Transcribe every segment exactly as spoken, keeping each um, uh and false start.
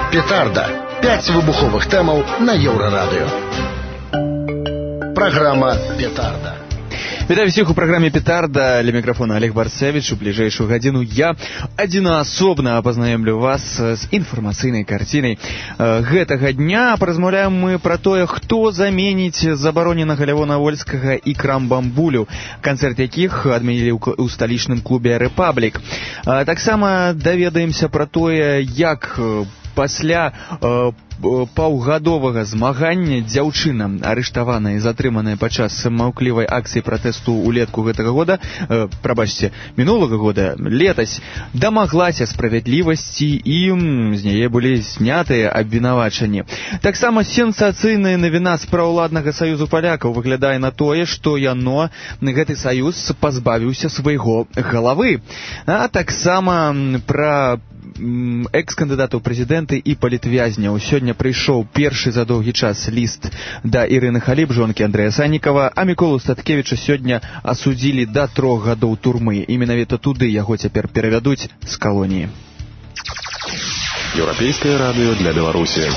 Петарда. Пять выбуховых тэмаў на Еўрарадыё. Праграма «Петарда». Вітаю всіх у праграме «Петарда». Ля мікрафона Олег Барцевич. У бліжэйшую гадзіну я адзінаасобна пазнаёмлю вас з інфармацыйнай карцінай гэтага дня. Паразмаўляем мы пра тое, хто заменіць забароненага Лявона Вольскага і Крамбамбулю, канцэрт якіх адмянілі ў сталічным клубе «Рэпаблік». Таксама даведаемся пра тое, як пасля э, паўгадовага змагання дзяўчына, арыштаваная і затрыманая падчас маўклівай акцыі пратэсту ўлетку гэтага года, э, прабачце, мінулага года, летась, дамаглася справядлівасці і з яе былі знятыя абвінавачанні. Таксама сенсацыйная навіна з праўладнага саюзу палякаў выглядае на тое, што яно, гэты саюз, пазбавіўся свайго галавы. А таксама пра экс-кандыдатаў прэзідэнты і палітвязняў. Сёння прыйшоў першы за доўгі час ліст да Ірыны Халіп, жонкі Андрэя Саннікава, а Міколу Статкевіча сёння асудзілі да трох гадоў турмы. І менавіта туды яго цяпер перавядуць з калоніі. Еўрапейскае радыё для Беларусі.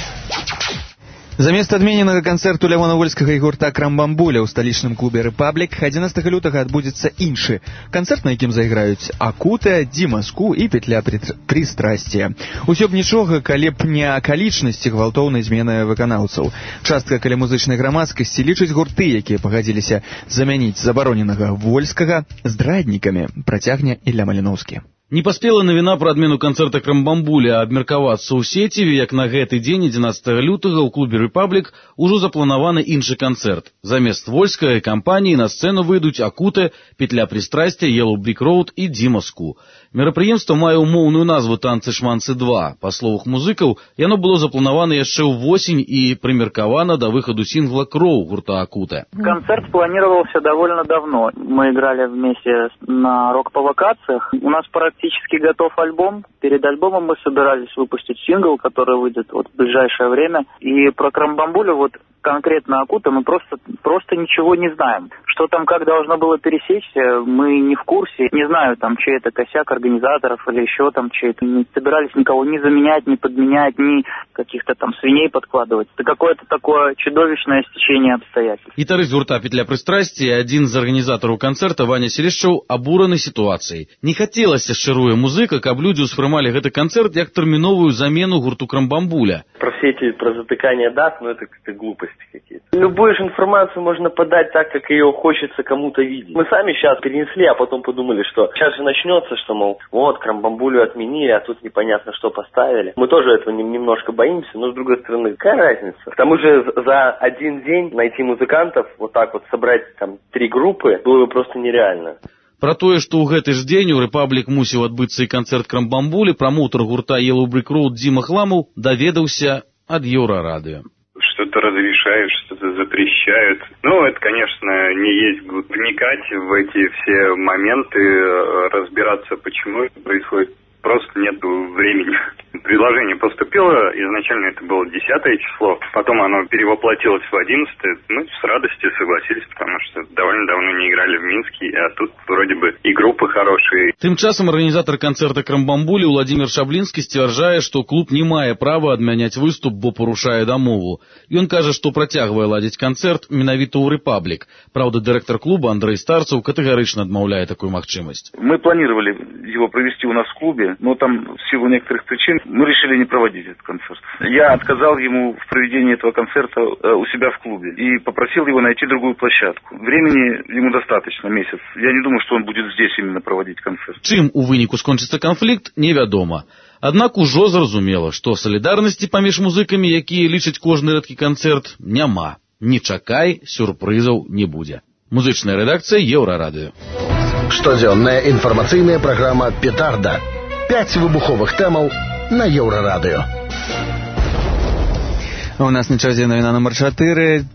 Замест адмененага канцэрту Лявона Вольскага і гурта Крамбамбуля ў сталічным клубе «Рэпаблік» адзінаццатага лютага адбудзецца іншы канцэрт, на якім зайграюць Акута, Димаску і Петля Пристрастия. Усё б нічога, калі б не акалічнасці гвалтоўнай змены выканаўцаў. Частка каля музычнай грамадскасці лічыць гурты, якія пагадзіліся замяніць забароненага Вольскага, здраднікамі, працягне Ілля Маліноўскі. Не паспела навіна пра адмену канцэрта Крамбамбуля абмеркавацца ў сеціве, як на гэты дзень адзінаццатага лютага ў клубе «Рэпаблік» ужо запланаваны іншы канцэрт. Замест Вольскага і кампаніі на сцэну выйдуць Акута, Петля Пристрастия, Yellow Brick Road і Димаску. Мерапрыемства мае ўмоўную назву «Танцы-шманцы два». Па словах музыкаў, яно было запланавана яшчэ ўвосень і прымеркавана да выхаду сингла «Кроу» гурта Акута. Концерт планировался довольно давно. Мы играли вместе на рок-провокациях. У нас практически готов альбом. Перед альбомом мы собирались выпустить сингл, который выйдет вот в ближайшее время. И про Крамбамбулю, вот конкретно Акута, мы просто, просто ничего не знаем. Что там, как должно было пересечься, мы не в курсе. Не знаю, там, чей это косяк организаторов или еще там чей-то. Не собирались никого ни заменять, ни подменять, ни каких-то там свиней подкладывать. Это какое-то такое чудовищное стечение обстоятельств. Гітарыст гурта «Петля Пристрастия», адзін з арганізатараў канцэрта, Ваня Селішчаў, абураны сітуацыяй. Не хацелася, шчыруе музыка, каб людзі ўспрымалі гэты канцэрт як тэрміновую замену гурту Крамбамбуля. Про все эти, про затыкание дат, ну это как-то глупости какие-то. Любую же информацию можно подать так, как ее хочется кому-то видеть. Мы сами сейчас перенесли, а потом подумали, что сейчас же начнется, что, мол, вот, Крамбамбулю отменили, а тут непонятно, что поставили. Мы тоже этого немножко боимся, но с другой стороны, какая разница? К тому же за один день найти музыкантов, вот так вот собрать там три группы, было бы просто нереально. Пра тое, што ў гэты ж дзень у «Рэпаблік» мусіў адбыцца і канцэрт Крамбамбулі, прамоўтар гурта «Yellow Brick Road» Дима Хламаў даведаўся ад Еўрарадыё. Что-то разрешают, что-то запрещают. Ну, это, конечно, не есть вникать в эти все моменты, разбираться, почему это происходит. Просто нет времени. Предложение поступило, изначально это было десятое число, потом оно перевоплотилось в одиннадцатое. Мы с радостью согласились, потому что довольно давно не играли в Минске, а тут вроде бы и группы хорошие. Тым часам арганізатар канцэрта Крамбамбулі Владимир Шаблінскі сцвярджае, што клуб не мае права адмяняць выступ, бо парушае дамову. Ён кажа, што працягвае ладзіць канцэрт менавіта ў «Рэпаблік». Праўда, дырэктар клуба Андрэй Старцаў катэгарычна адмаўляе такую магчымасць. Мы планировали его провести у нас в клубе, но там в силу некоторых причин мы решили не проводить этот концерт. Я отказал ему в проведении этого концерта у себя в клубе и попросил его найти другую площадку. Времени ему достаточно, месяц. Я не думаю, что он будет здесь именно проводить концерт. Чым у выніку скончыцца канфлікт, невядома. Аднак ужо зразумела, што салідарнасці паміж музыкамі, якія лічаць кожны рэдкі канцэрт, няма. Не чакай, сюрпрызаў не будзе. Музычная рэдакцыя Еўрарадыё. Штодзённая інфармацыйная праграма «Петарда». Пять выбуховых тэмаў на Еўрарадыё. У нас на часе навіна номер чатыры.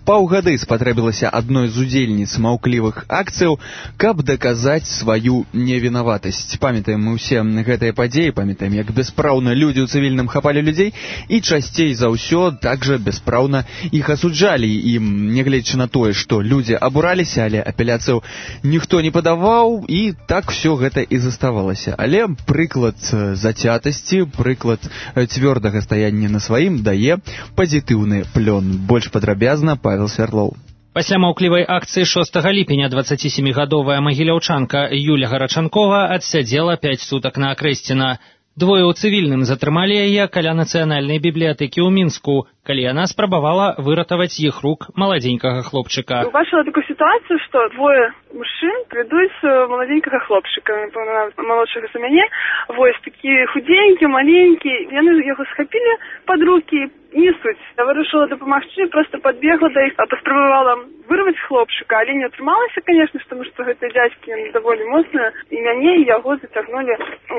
паўгады спатрэбілася адной з удзельніц маўклівых акцыяў, каб даказаць сваю невінаватасць. Памятаем мы ўсе гэтыя падзеі, памятаем, як бяспраўна людзі ў цывільным хапалі людзей і часцей за ўсё также бяспраўна іх асуджалі. І нягледзячы на тое, што людзі абураліся, але апеляцыяў ніхто не падаваў, і так все гэта і заставалася. Але прыклад зацятасці, прыклад цвёрдага стаяння на сваім дае пазітыўны плён. Больш падрабязна Павел Свярдлоў. Пасля маўклівай акцыі шостага ліпеня дваццацісемігадовая магіляўчанка Юля Гарачанкова адсядзела пяць сутак на Акрэсціна. Двое ў цывільным затрымалі яе каля нацыянальнай бібліятэкі ў Мінску, калі яна спрабавала выратаваць іх рук маладзенькага хлопчыка. Убачыла такую сітуацыю, што двое мужчын прыйдуць маладзенькага хлопчыка, малодшага за мяне, вось такі худзенькі, маленькі, яны яго схапілі пад рукі і несуць. Я вырашыла дапамагчы, проста падбегла да іх, паспрабавала вырваць хлопчыка, але не атрымалася, канешне, таму што гэтыя дзядзькі даволі моцныя, і мяне і яго зацягнулі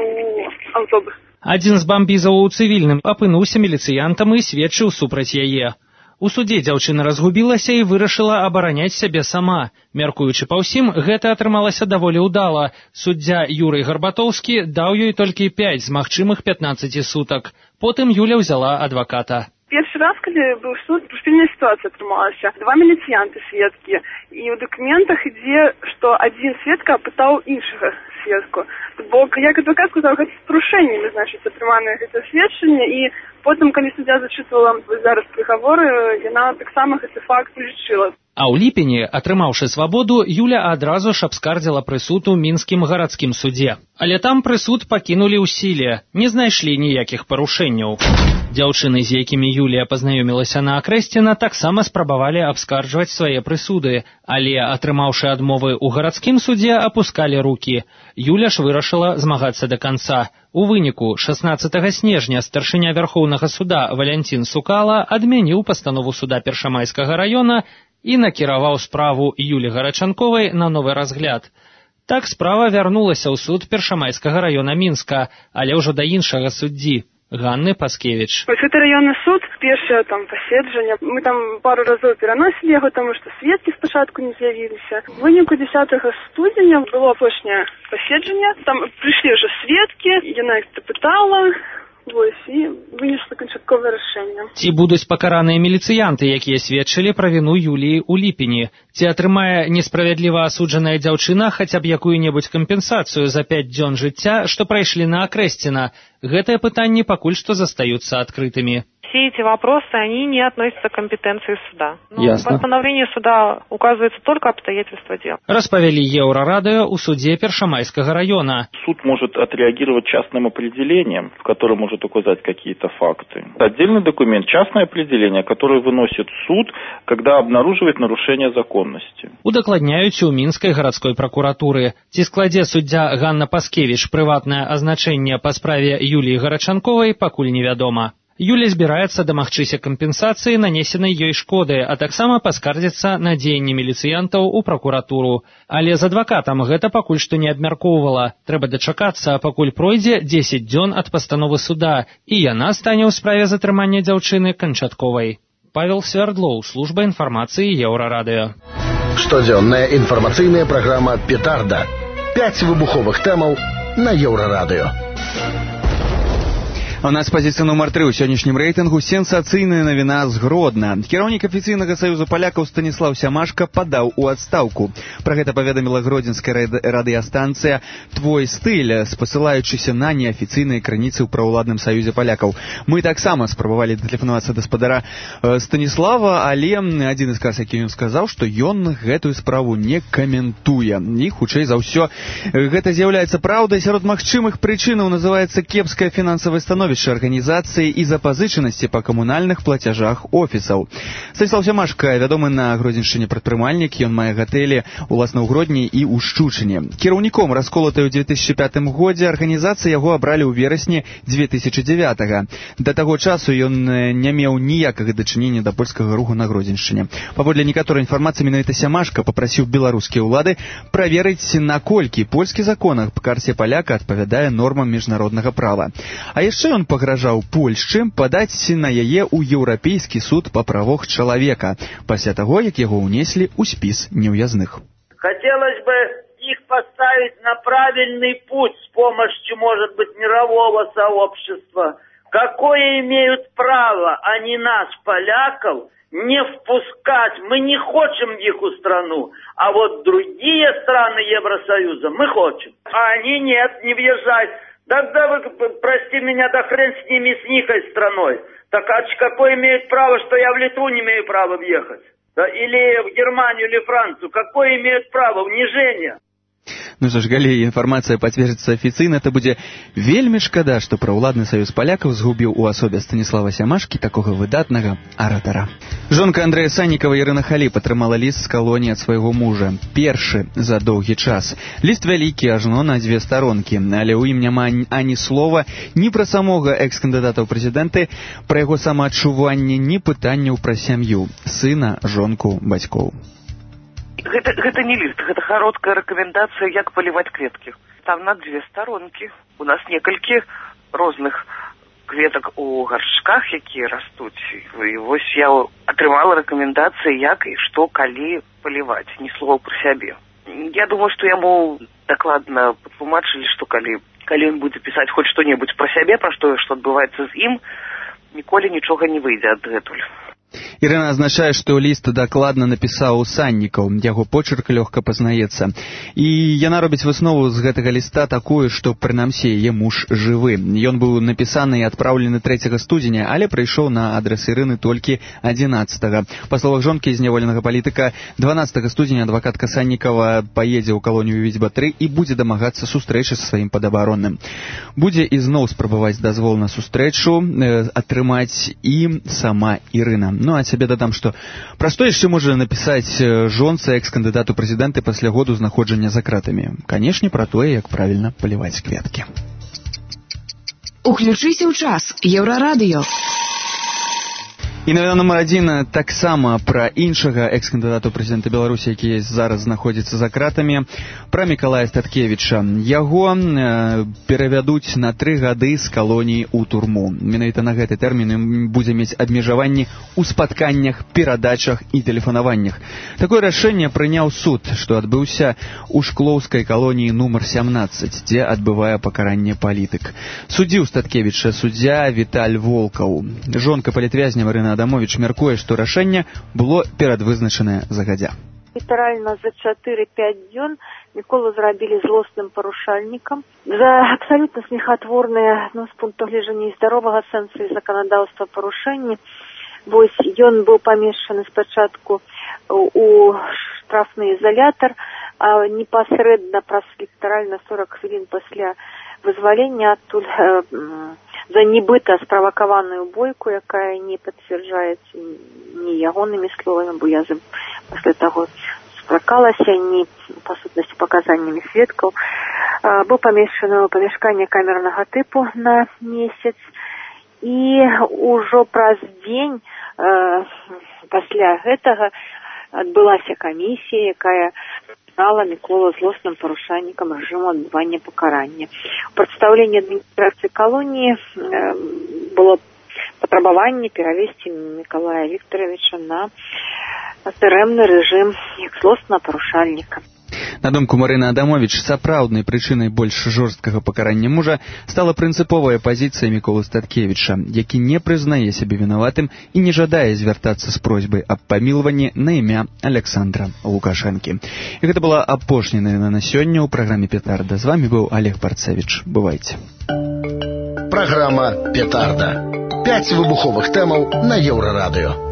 ў аўтобус. Адзін з бамбізаў у цывільным апынуўся міліцыянтам і сведчыў супраць яе. У судзе дзяўчына разгубілася і вырашыла абараняць сябе сама. Мяркуючы па ўсім, гэта атрымалася даволі ўдала. Суддзя Юрый Гарбатоўскі даў ёй толькі пяць з магчымых пятнаццаці сутак. Потым Юля ўзяла адваката. Першы раз, калі быў суд, пільная сітуацыя атрымалася. Два міліцыянты сведкі. І ў дакументах ідзе, што адзін сведка апытаў іншага сведку. Бо, як адвакат сказаў, гэта з парушэннямі, значыць, атрыманае гэта сведчанне, і потым, калі суддзя зачытвала зараз прыгаворы, яна таксама гэты факт улічыла. А ў ліпені, атрымаўшы свабоду, Юля адразу ж абскардзіла прысуд у мінскім гарадскім судзе. Але там прысуд пакінулі ў сіле, не знайшлі ніякіх парушэнняў. Дзяўчыны, з якімі Юлія пазнаёмілася на Акрэсціна, таксама спрабавалі абскарджваць свае прысуды, але, атрымаўшы адмовы ў гарадскім судзе, апускалі рукі. Юля ж вырашыла змагацца да канца. У выніку шаснаццатага снежня старшыня Вярхоўнага суда Валянцін Сукала адмяніў пастанову суда Першамайскага раёна і накіраваў справу Юлі Гарачанковай на новы разгляд. Так справа вярнулася ў суд Першамайскага раёна Мінска, але ўжо да іншага суддзі Ганны Паскевіч. Гэта раённы суд, першае там паседжанне. Мы там пару разоў пераносілі яго, таму што сведкі спачатку не з'явіліся. У выніку дзесятага студзеня было апошняе паседжанне. Там прыйшлі ўжо сведкі, яна іх дапытала. Вось, і вынесла канчатковае рашэнне. Ці будуць пакараныя міліцыянты, якія сведчылі пра віну Юліі ў ліпені? Ці атрымае несправядліва асуджаная дзяўчына хаця б якую-небудзь кампенсацыю за пяць дзён жыцця, што прайшлі на Акрэсціна? Гэтыя пытанні пакуль што застаюцца адкрытымі. Все эти вопросы, они не относятся к компетенции суда. Ясно. В постановлении суда указывается только обстоятельства дела. Распавялі Еўрарадыё у суде Першамайскага района. Суд может отреагировать частным определением, в котором может указать какие-то факты. Отдельный документ, частное определение, которое выносит суд, когда обнаруживает нарушение законности. Удакладняюць у Мінскай гарадской пракуратуры. Ці складзе суддзя Ганна Паскевіч прыватнае азначэнне па справе Юліі Гарачанковай, пакуль невядома. Юля збіраецца дамагчыся кампенсацыі нанесенай ёй шкоды, а таксама паскардзіцца на дзеянні міліцыянтаў у пракуратуру. Але з адвакатам гэта пакуль што не абмяркоўвала. Трэба дачакацца, пакуль пройдзе дзесяць дзён ад пастановы суда, і яна стане ў справе затрымання дзяўчыны канчатковай. Павел Свярдлоў, служба інфармацыі Еўрарадыё. Штодзённая інфармацыйная праграма «Петарда». Пяць выбуховых тэмаў на Еўрарадыё. У нас пазіцыя нумар тры ў сённяшнім рэйтынгу сенсацыйная навіна з Гродна. Кіраўнік афіцыйнага саюза палякаў Станіслаў Сямашка падаў у адстаўку. Пра гэта паведаміла гродзенская радыёстанцыя «Твой стыль», спасылаючыся на неафіцыйныя крыніцы ў праўладным саюзе палякаў. Мы таксама спрабавалі датэлефанавацца да спадара Станіслава, але адзін з які ён сказаў, што ён гэтую справу не каментуе. І, хутчэй за ўсё, гэта з'яўляецца праўдай. Сярод магчымых прычынаў называецца кепскае фінансавае становішча арганізацыі і запазычанасці па камунальных плацяжах офісаў. Станіслаў Сямашка вядомы на Гродзеншчыне прадпрымальнік, ён мае гатэлі уласна ў Гродні і ў Шчучыне. Кіраўніком расколатай у две тысячы пятым годзе арганізацыі яго абралі ў верасні две тысячы дзевятага. Да таго часу ён не меў ніякага дачынення да польскага руху на Гродзеншчыне. Паводле некаторай інфармацыі, менавіта Сямашка папрасіў беларускія ўлады праверыць, наколькі польскі закон аб карце паляка адпавядае нормам міжнароднага права. А яшчэ Ён пагражаў Польшчы падаць на яе ў Еўрапейскі суд па правах чалавека пасля таго, як яго ўнеслі ў спіс неўязных. Хотелось бы их поставить на правильный путь с помощью, может быть, мирового сообщества. Какое имеют право они нас, поляков, не впускать? Мы не хотим в их страну, а вот другие страны Евросоюза мы хотим. А они нет, не въезжать. Тогда вы, прости меня, да хрен с ними, с никой страной. Так а какое имеют право, что я в Литву не имею права въехать? Да, или в Германию, или Францию? Какое имеют право? Унижение. Ну што ж, калі інфармацыя пацвердзіцца афіцыйна, то будзе вельмі шкада, што праўладны саюз палякаў згубіў у асобе Станіслава Сямашкі такога выдатнага аратара. Жонка Андрэя Саннікава Ірына Халіп атрымала ліст з калоніі ад свайго мужа. Першы за доўгі час. Ліст вялікі, ажно на дзве старонкі, але ў ім няма ані слова ні пра самога экс-кандыдата ў прэзідэнты, пра яго самаадчуванне, ні пытанняў пра сям'ю, сына, жонку, бацькоў. Гэта, гэта не ліст, гэта кароткая рэкамендацыя, як паліваць кветкі. Там на дзве старонкі. У нас некалькі розных кветак у гаршках, якія растуць. І вось я атрымала рэкамендацыі, як і што, калі паліваць. Ні слова пра сябе. Я думаю, што яму дакладна патлумачылі, што калі, калі ён будзе пісаць хоць што-небудзь пра сябе, пра што, што адбываецца з ім, ніколі нічога не выйдзе адгэтуль. Ірына азначае, што ліст дакладна напісаў Саннікаў, яго почерк лёгка пазнаецца. І яна робіць выснову з гэтага ліста такую, што прынамсі яе муж жывы. Ён быў напісаны і адпраўлены трэцяга студзеня, але прыйшоў на адрас Ірыны толькі адзінаццатага. Па словах жонкі зняволенага палітыка, дванаццатага студзеня адвакатка Саннікава паедзе ў калонію Віцьба тры і будзе дамагацца сустрэчы са сваім падабаронным. Будзе ізноў спрабаваць дазвол на сустрэчу э, атрымаць і сама Ірына. Ну, а цябе дадам, што пра што яшчэ можа напісаць жонца экс-кандыдату прэзідэнты пасля году знаходжання за кратамі? Канешне, пра тое, як правільна паліваць кветкі. Уключыся ў час. Еўрарадыё. І навіна нумар адзін таксама пра іншага экс-кандыдата прэзідэнта Беларусі, які зараз знаходзіцца за кратамі, пра Мікалая Статкевіча. Яго э, перавядуць на тры гады з калоніі ў турму. Менавіта на гэты тэрмін ён будзе мець абмежаванні ў спатканнях, перадачах і тэлефанаваннях. Такое рашэнне прыняў суд, што адбыўся ў шклоўскай калоніі нумар сямнаццаць, дзе адбывае пакаранне палітык. Судзіў Статкевіча суддзя Віталь Волкаў. Жонка палітвязня Марына Адамович мяркуе, што рашэнне было перадвызначанае загадзя. Літаральна за чатыры-пяць дзён Міколу зрабілі злосным парушальнікам за абсалютна смехатворныя, ну, з пункту гледжання і здаровага сэнсу і заканадаўства парушэнні. Вось ён быў памешчаны спачатку у штрафны ізалятар, а непасрэдна праз літаральна сорок хвілін пасля вызвалення адтуль э, за нібыта справакаваную бойку, якая не пацвярджаецца ні ягонымі словамі, бо я пасля таго сустракалася, ні па сутнасці паказаннямі сведкаў. Э, быў памешчаны ў памяшканне камернага тыпу на месяц, і ўжо праз дзень э, пасля гэтага адбылася камісія, якая стала Мікола злосным парушальнікам рэжыму адбывання пакарання. У прадстаўленні адміністрацыі калоніі э, было патрабаванне перавесці Мікалая Віктаравіча на дарэмны рэжым як злоснага парушальніка. На думку Марыны Адамович, сапраўднай прычынай больш жорсткага пакарання мужа стала прынцыповая пазіцыя Міколы Статкевіча, які не прызнае сябе вінаватым і не жадае звяртацца з просьбай аб памілванні на імя Александра Лукашэнкі. І гэта была апошняя навіна на сёння ў праграме «Петарда». З вамі быў Олег Барцевіч. Бывайце. Праграма «Петарда». Пяць выбуховых тэмаў на Еўрарадыё.